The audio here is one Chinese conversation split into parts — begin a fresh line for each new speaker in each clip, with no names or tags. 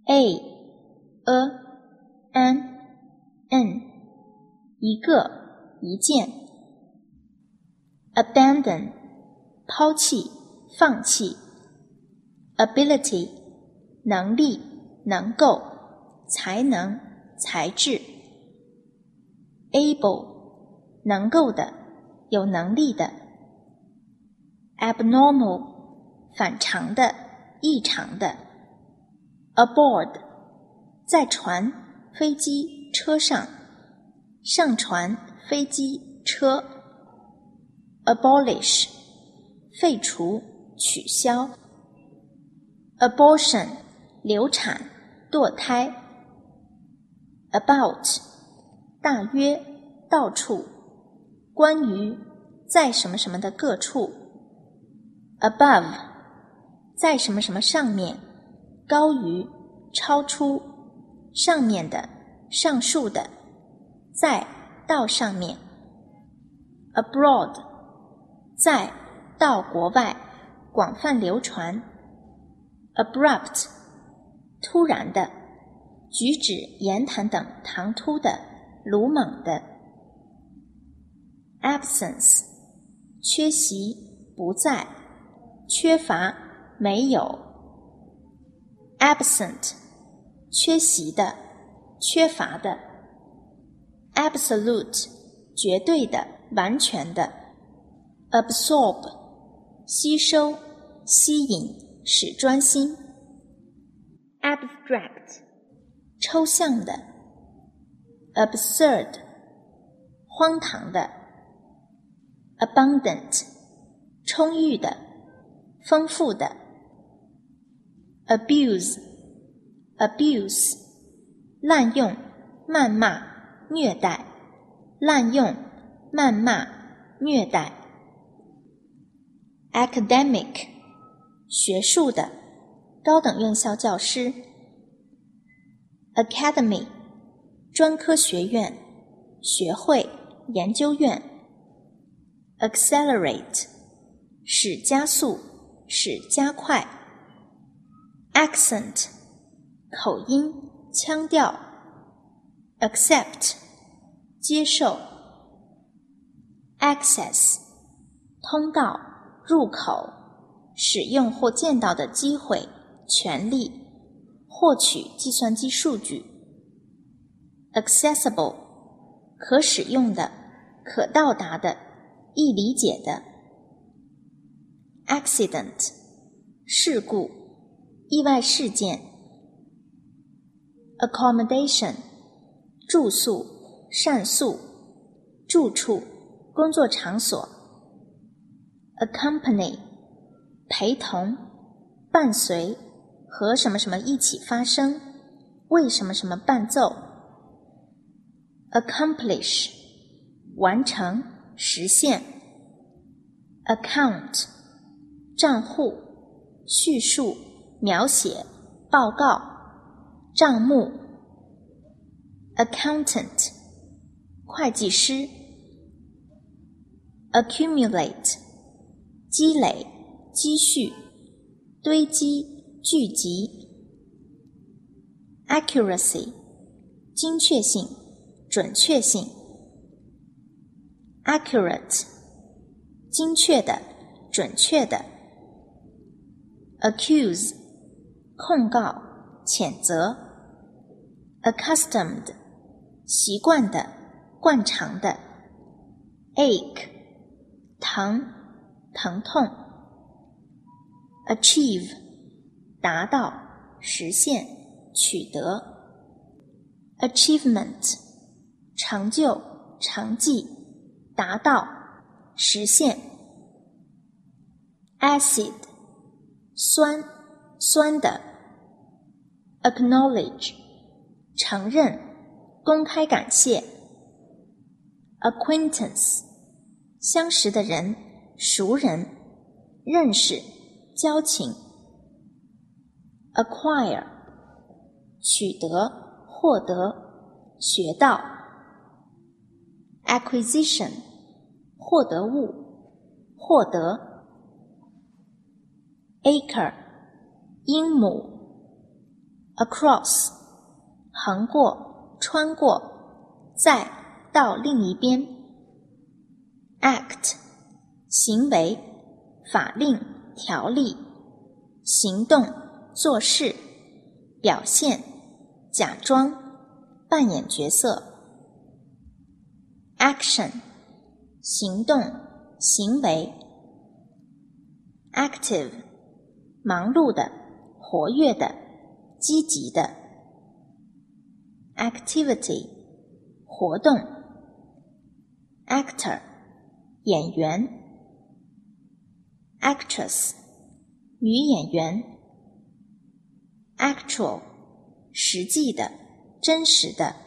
a an an 一个一件 abandon 抛弃放弃 ability 能力能够才能才智 able 能够的有能力的 abnormal 反常的异常的 aboard 在船飞机车上上船飞机车 abolish 废除取消 abortion 流产堕胎 about 大约到处关于在什么什么的各处 above 在什么什么上面高于超出上面的上述的在到上面 abroad 在到国外广泛流传 abrupt 突然的举止言谈等唐突的鲁莽的 absence 缺席不在缺乏没有 absent 缺席的缺乏的 absolute 绝对的完全的 absorb 吸收吸引使专心 abstract 抽象的 absurd 荒唐的 abundant 充裕的丰富的 abuse 滥用谩骂虐待滥用谩骂虐待 academic 学术的高等院校教师 academy 专科学院学会研究院 accelerate 使加速使加快 accent 口音腔调 accept 接受 access 通道入口使用或见到的机会权利获取计算机数据 accessible 可使用的可到达的易理解的 accident 事故意外事件 accommodation 住宿膳宿住处工作场所 accompany 陪同伴随和什么什么一起发生为什么什么伴奏 accomplish 完成实现 account 账户叙述描写报告账目 accountant 会计师 accumulate 积累积蓄堆积聚集 accuracy 精确性准确性 accurate 精确的准确的 accuse 控告谴责 accustomed 习惯的惯常的 ache 疼疼痛 achieve 达到实现取得 achievement 成就成绩达到实现 acid 酸酸的 acknowledge 承认公开感谢 acquaintance 相识的人熟人认识交情 acquire 取得获得学到 acquisition 获得物获得 acre 英亩 across 横过穿过再到另一边 act 行为法令条例行动做事表现假装扮演角色 action 行动行为 active 忙碌的活跃的积极的 activity 活动 actor 演员 actress 女演员 actual 实际的真实的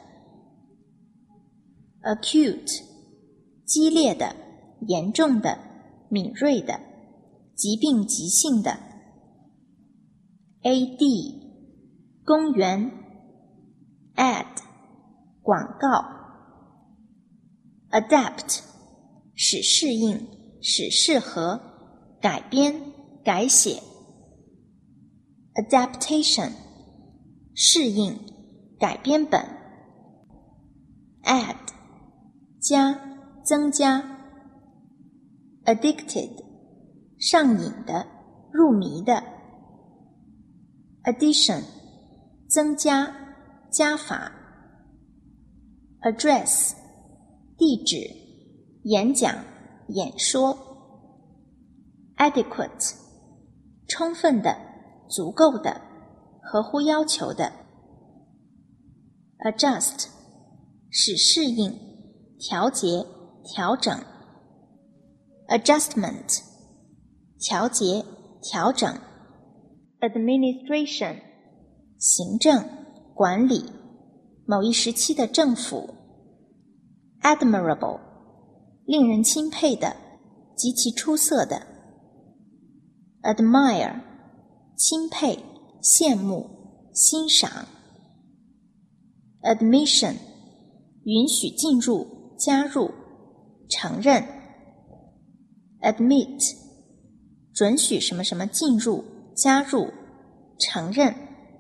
acute 激烈的严重的敏锐的疾病急性的 ad 公园 ad 广告 adapt 使适应使适合改编改写 adaptation 适应改编本 add 加增加 addicted 上瘾的入迷的 addition 增加加法 address 地址演讲演说 adequate 充分的足够的合乎要求的 adjust 使适应调节调整 adjustment 调节调整 administration 行政管理某一时期的政府 admirable 令人钦佩的极其出色的 admire 钦佩羡慕欣赏 admission 允许进入加入承认 admit 准许什么什么进入加入承认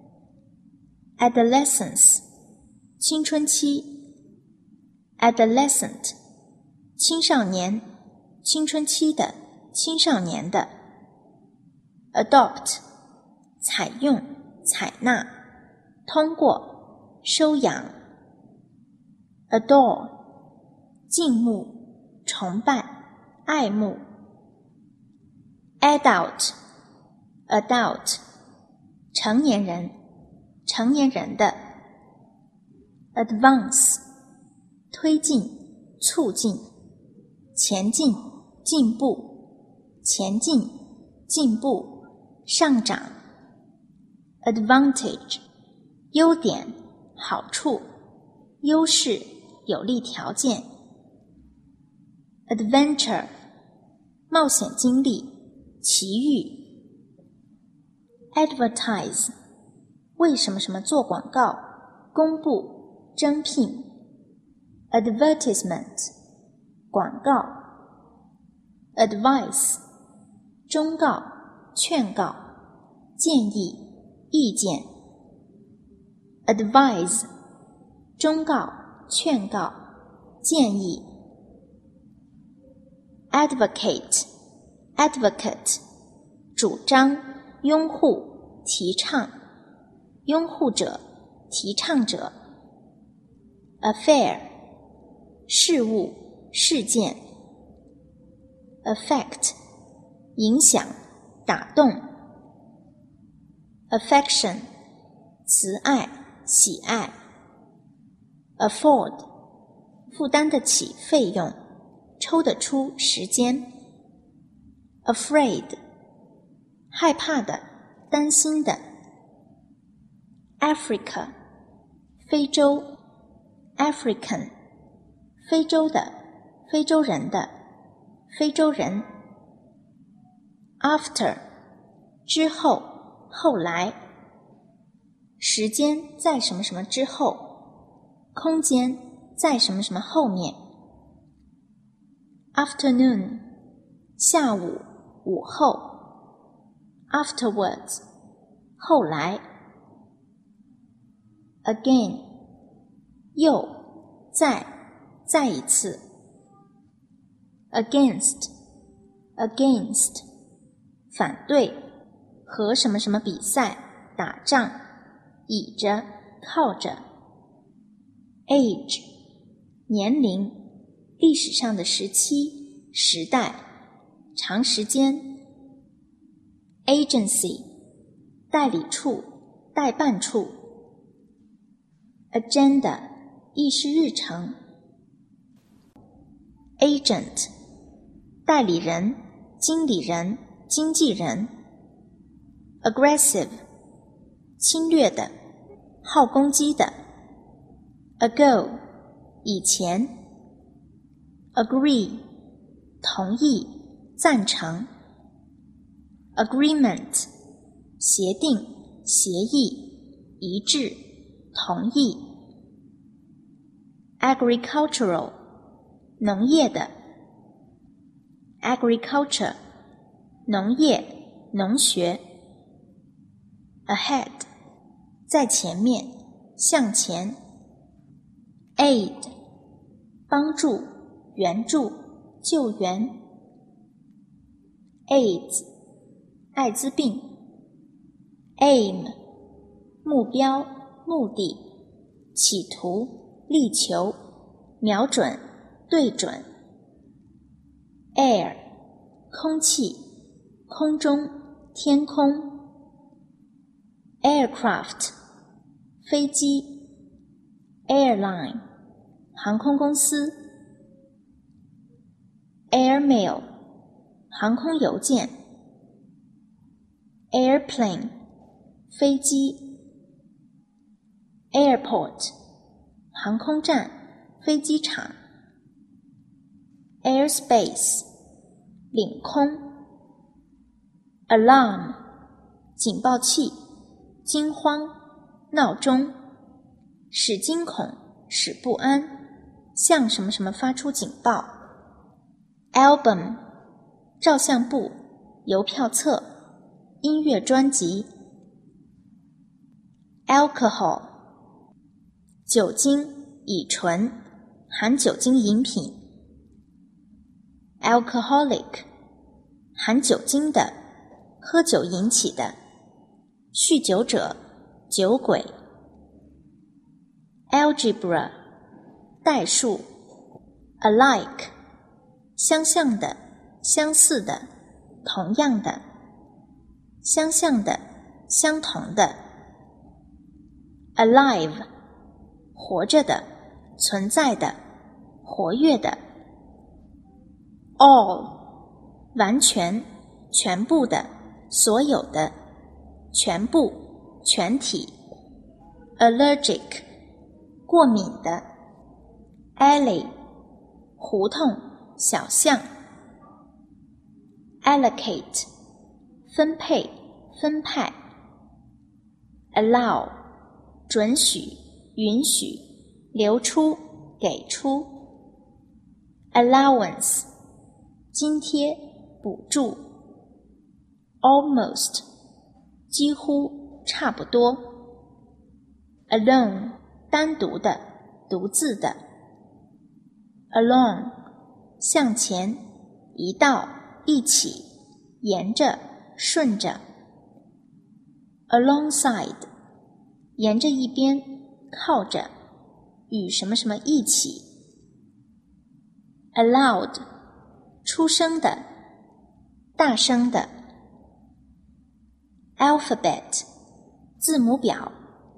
adolescence 青春期 adolescent 青少年青春期的青少年的 adopt 采用采纳通过收养 adore 敬慕崇拜爱慕 adult 成年人成年人的 advance 推进促进前进进步前进进步上涨 advantage 优点好处优势有利条件 adventure 冒险经历奇遇 advertise 为什么什么做广告公布征聘 advertisement 广告 advice 忠告劝告建议意见 advise 忠告劝告建议 advocate 主张拥护提倡拥护者提倡者 affair 事物事件 affect 影响打动 affection 慈爱喜爱 afford 负担得起费用抽得出时间 afraid 害怕的担心的 Africa 非洲 African 非洲的非洲人的非洲人 after 之后后来时间在什么什么之后空间在什么什么后面 afternoon 下午午后 afterwards 后来 again 又再一次 against 反对和什么什么比赛打仗倚着靠着 age 年龄历史上的时期时代长时间 agency 代理处代办处 agenda 议事日程 agent 代理人经理人经纪人 aggressive 侵略的好攻击的 ago 以前 agree 同意赞成 agreement 协定协议一致同意 agricultural 农业的 agriculture 农业农学 ahead 在前面向前 aid 帮助援助救援 AIDS 艾滋病 aim 目标目的企图力求瞄准对准 air 空气空中天空 aircraft 飞机 airline 航空公司 airmail 航空邮件 airplane 飞机 airport 航空站飞机场 airspace 领空 alarm 警报器惊慌闹钟使惊恐使不安向什么什么发出警报 album 照相簿邮票册音乐专辑 alcohol 酒精乙醇含酒精饮品 alcoholic 含酒精的喝酒引起的酗酒者酒鬼 algebra 代数 alike 相像的相似的同样的相像的相同的 alive 活着的存在的活跃的 all 完全全部的所有的全部全体 allergic 过敏的 alley 胡同小巷 allocate 分配分派 allow 准许允许留出给出 allowance 津贴补助 almost 几乎差不多 alone 单独的独自的 along 向前一道一起沿着顺着 alongside 沿着一边靠着与什么什么一起 aloud 出声的大声的 alphabet 字母表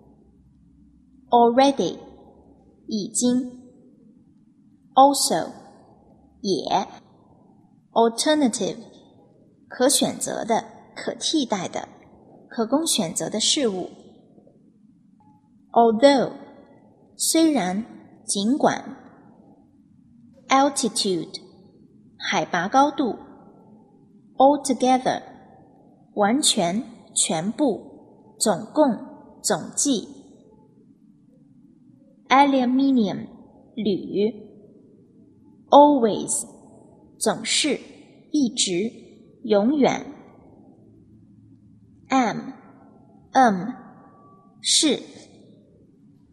already 已经 also 也 alternative 可选择的可替代的可供选择的事物 although 虽然尽管 altitude 海拔高度 altogether 完全全部总共总计 aluminium 铝 always 总是一直永远 am 是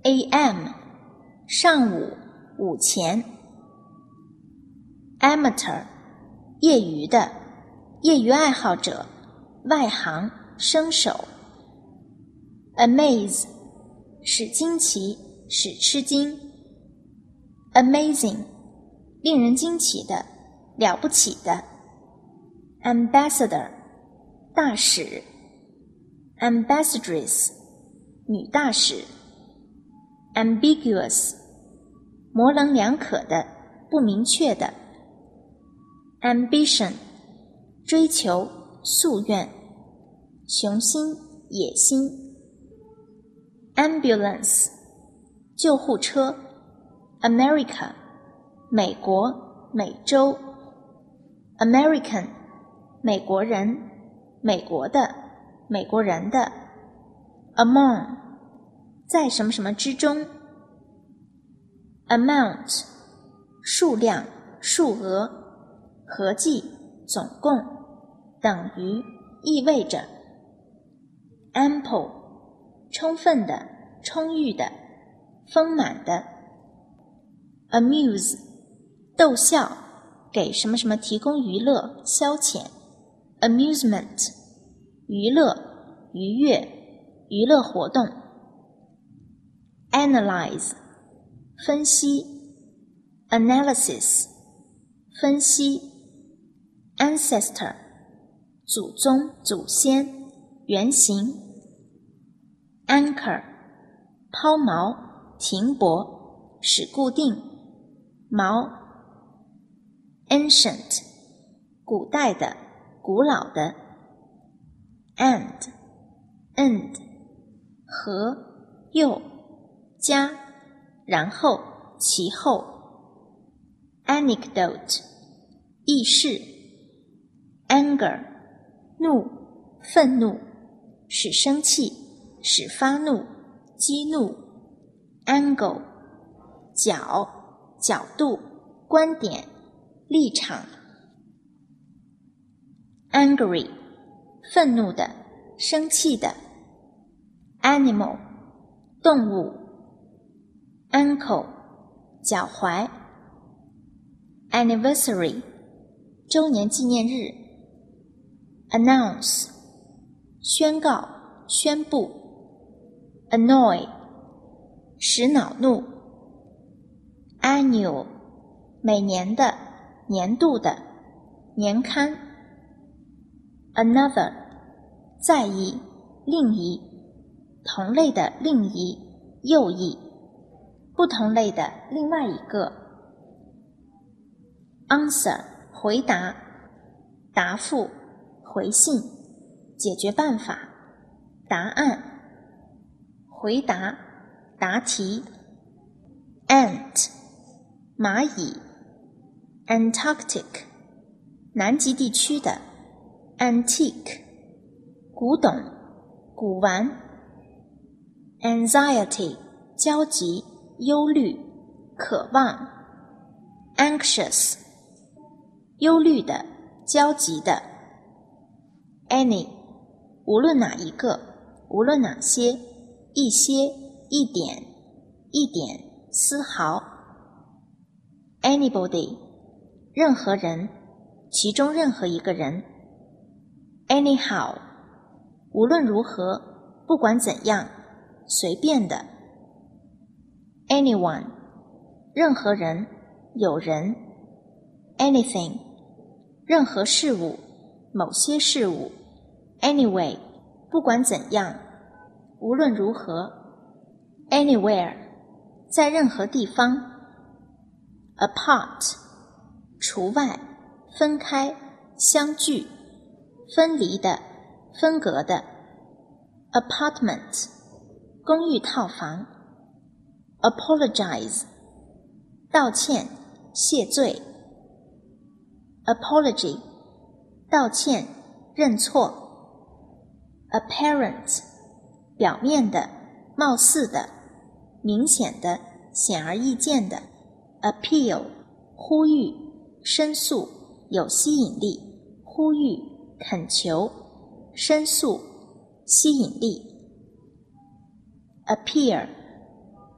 AM 上午午前。Amateur 业余的，业余爱好者，外行，生手。Amaze 使惊奇，使吃惊。Amazing 令人惊奇的，了不起的。Ambassador 大使。Ambassadress 女大使。Ambiguous 模棱两可的，不明确的。Ambition 追求，夙愿，雄心，野心。Ambulance 救护车。America 美国，美洲。American 美国人，美国的，美国人的。Among 在什么什么之中。Amount 数量，数额，合计，总共，等于，意味着。Ample 充分的，充裕的，丰满的。Amuse 逗笑，给什么什么提供娱乐，消遣。Amusement 娱乐，愉悦，娱乐活动。Analyze 分析。Analysis 分析。Ancestor 祖宗，祖先，原型。Anchor 抛锚，停泊，使固定，锚。Ancient 古代的，古老的。End 和，又，加，然后，其后。Anecdote 轶事。Anger 怒，愤怒，使生气，使发怒，激怒。Angle 角，角度，观点，立场。Angry 愤怒的，生气的。Animal 动物。Ankle 脚踝。Anniversary 周年纪念日。Announce 宣告，宣布。Annoy 使恼怒。Annual 每年的，年度的，年刊。Another 在一，另一，同类的另一，右翼，不同类的另外一个。Answer 回答，答复，回信，解决办法，答案。回答，答题。Ant 蚂蚁。Antarctic 南极地区的。Antique 古董，古玩。Anxiety 焦急，忧虑，渴望。Anxious 忧虑的，焦急的。Any 无论哪一个，无论哪些，一些，一点，一点，丝毫。Anybody 任何人，其中任何一个人。Anyhow 无论如何，不管怎样，随便的。Anyone 任何人，有人。Anything 任何事物，某些事物。Anyway 不管怎样，无论如何。Anywhere 在任何地方。Apart 除外，分开，相距，分离的，分隔的。Apartment 公寓套房。Apologize 道歉，谢罪。Apology 道歉，认错。Apparent 表面的，貌似的，明显的，显而易见的。Appeal 呼吁，申诉，有吸引力，呼吁，恳求，申诉，吸引力。Appear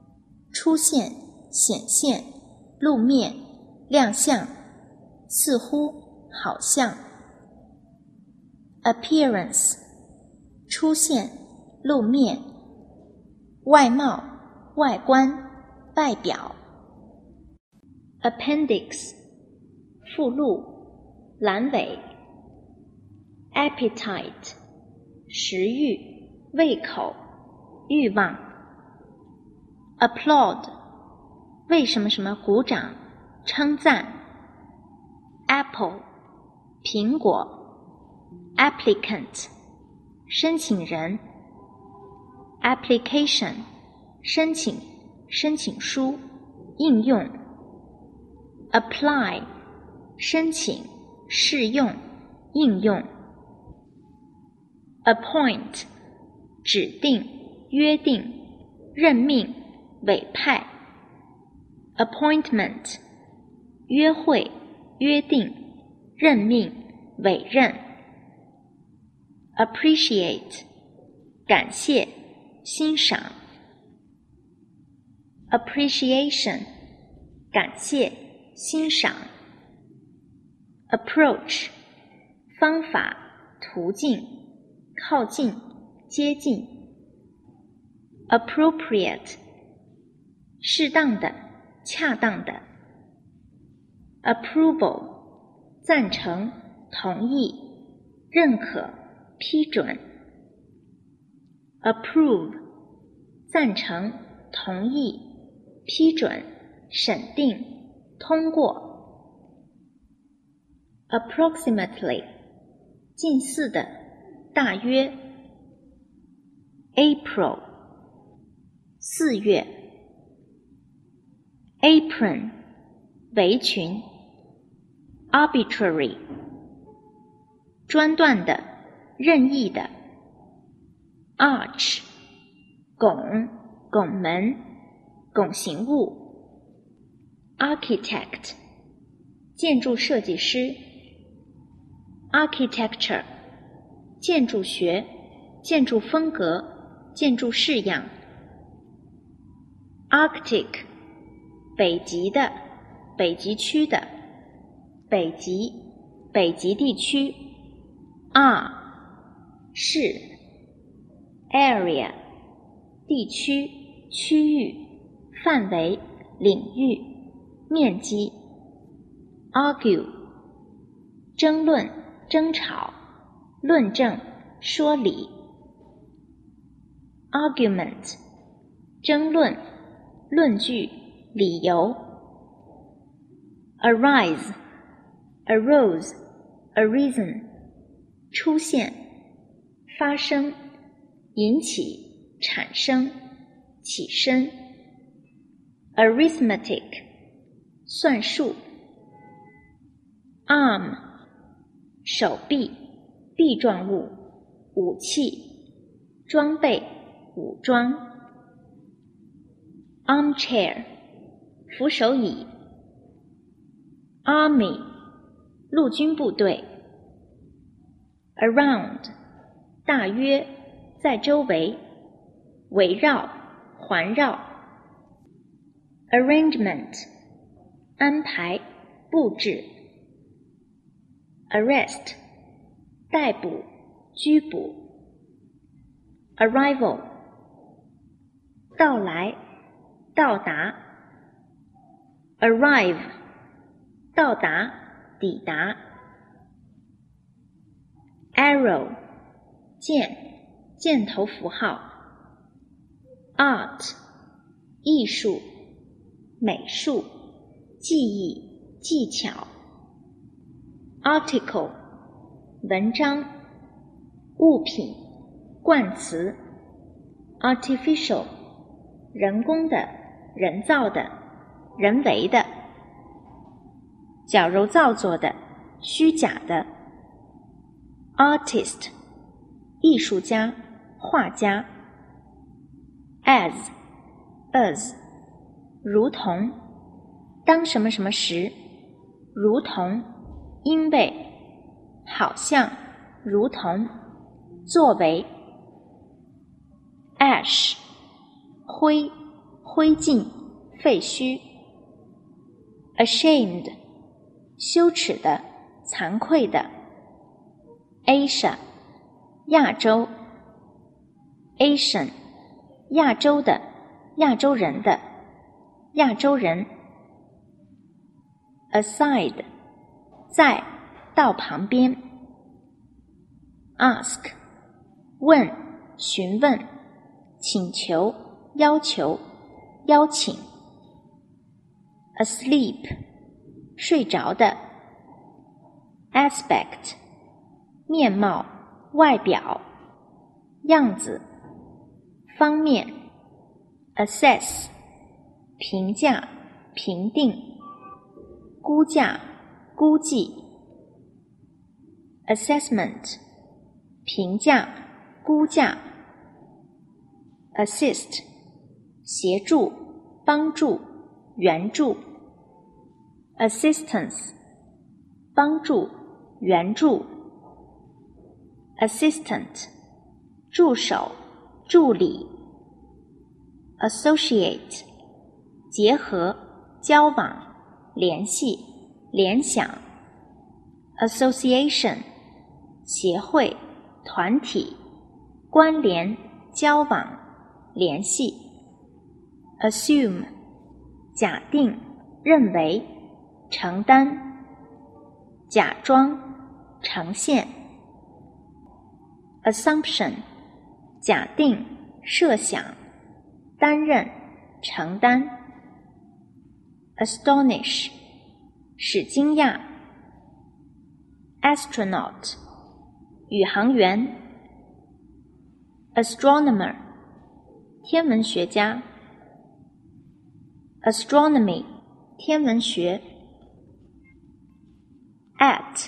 出现、显现、露面、亮相，似乎、好像。appearance 出现、露面，外貌、外观、外表。appendix 附录、阑尾。appetite 食欲、胃口、欲望。applaud 为什么什么鼓掌、称赞。apple 苹果。applicant 申请人。application 申请、申请书、应用。apply 申请、试用、应用。appoint 指定、约定、任命、委派。appointment 约会、约定、任命、委任。appreciate 感谢、欣赏。appreciation 感谢、欣赏。approach 方法、途径、靠近、接近。appropriate 适当的、恰当的。approval 赞成、同意、认可、批准。approve 赞成、同意、批准、审定、通过。approximately 近似的、大约。April 4月。apron 围裙。arbitrary 专断的、任意的。arch 拱、拱门、拱形物。architect 建筑设计师。architecture 建筑学、建筑风格、建筑式样。Arctic 北极的、北极区的。北极、北极地区。是。area 地区、区域、范围、领域、面积。argue 争论、争吵、论证、说理。argument 争论、论据、理由。arise arose arisen 出现、发生、引起、产生、起身。arithmetic 算术。arm 手臂、臂状物、武器、装备、武装。armchair 扶手椅。army 陆军部队。around 大约、在周围、围绕、环绕。arrangement 安排、布置。arrest 逮捕、拘捕。arrival 到来、到达。arrive 到达、抵达。arrow 箭、箭头符号。art 艺术、美术、技艺、技巧。article 文章、物品、冠词。artificial 人工的、人造的、人为的。矫揉造作的、虚假的。artist 艺术家、画家。as 如同，当什么什么时，如同，因为，好像，如同，作为。ash 灰、灰烬。 废墟。ashamed 羞耻的，惭愧的。Asia 亚洲。Asian 亚洲的，亚洲人的，亚洲人。aside 在，到旁边。ask 问，询问，请求，要求，邀请。asleep 睡着的。aspect 面貌，外表，样子，方面。assess 评价，评定，估价，估计。assessment 评价，估价。assist 协助，帮助，援助。assistance 帮助，援助。assistant 助手，助理。associate 结合，交往，联系，联想。association 协会，团体，关联，交往，联系。assume 假定，认为，承担，假装，呈现。assumption 假定，设想，担任，承担。astonish 使惊讶。astronaut 宇航员。astronomer 天文学家。astronomy 天文学。at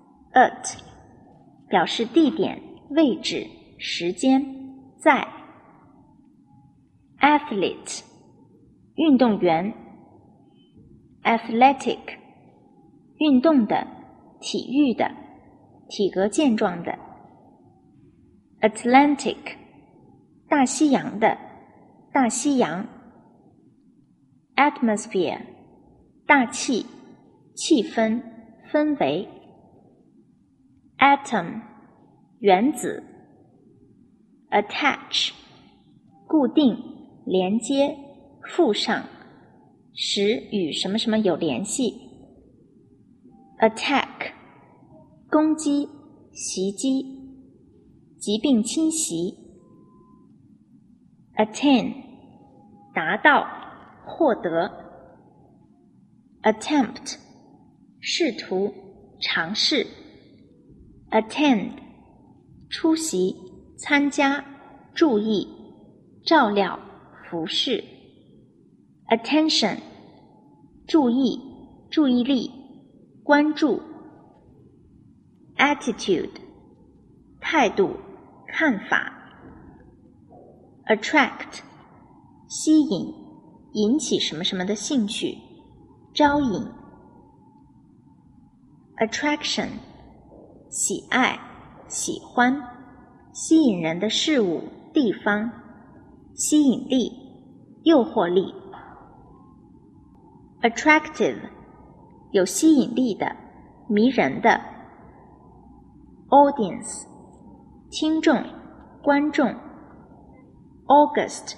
表示地点，位置，时间，在。athlete 运动员。athletic 运动的，体育的，体格健壮的。Atlantic 大西洋的，大西洋。Atmosphere 大气，气氛，氛围。Atom 原子。Attach 固定，连接，附上，使与什么什么有联系。Attack 攻击，袭击，疾病侵袭。Attain 达到，获得。Attempt 试图，尝试。Attend 出席，参加，注意，照料，服侍。Attention 注意，注意力，关注。Attitude 态度，看法。Attract 吸引，引起什么什么的兴趣，招引。Attraction 喜爱，喜欢，吸引人的事物，地方，吸引力，诱惑力。Attractive 有吸引力的，迷人的。Audience 听众，观众。August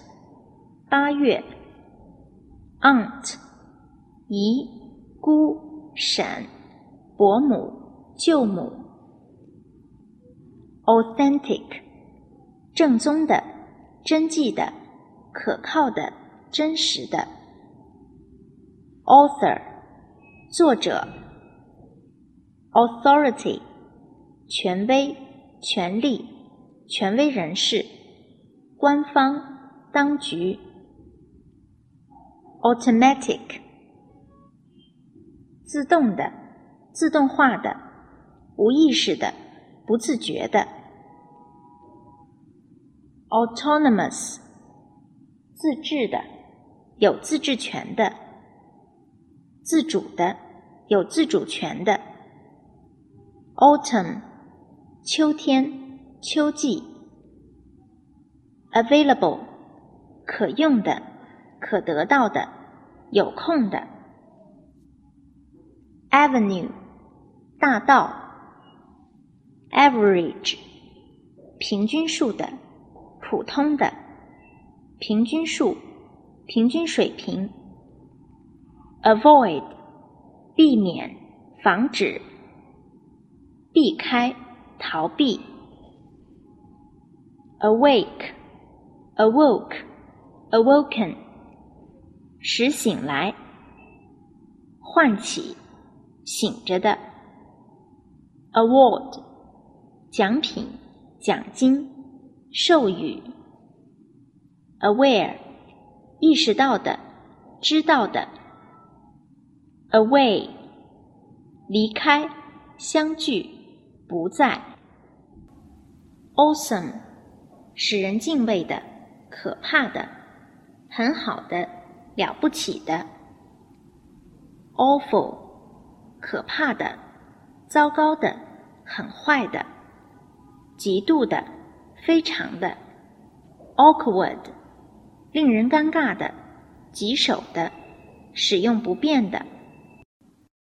8月。Aunt 姨，姑，婶，伯母，舅母。Authentic 正宗的，真迹的，可靠的，真实的。Author 作者。Authority 权威，权力，权威人士，官方，当局。Automatic 自动的，自动化的，无意识的，不自觉的。Autonomous 自治的，有自治权的。自主的，有自主权的。Autumn 秋天，秋季。Available 可用的，可得到的， 有空的。Avenue 大道。Average 平均数的，普通的，平均数，平均水平。Avoid 避免，防止，避开，逃避。Awake Awoke Awoken 使醒来，唤起，醒着的。Award 奖品，奖金，授予。Aware 意识到的，知道的。Away 离开，相聚，不在。Awesome 使人敬畏的，可怕的，很好的，了不起的。Awful 可怕的，糟糕的，很坏的，极度的，非常的。Awkward 令人尴尬的，棘手的，使用不便的。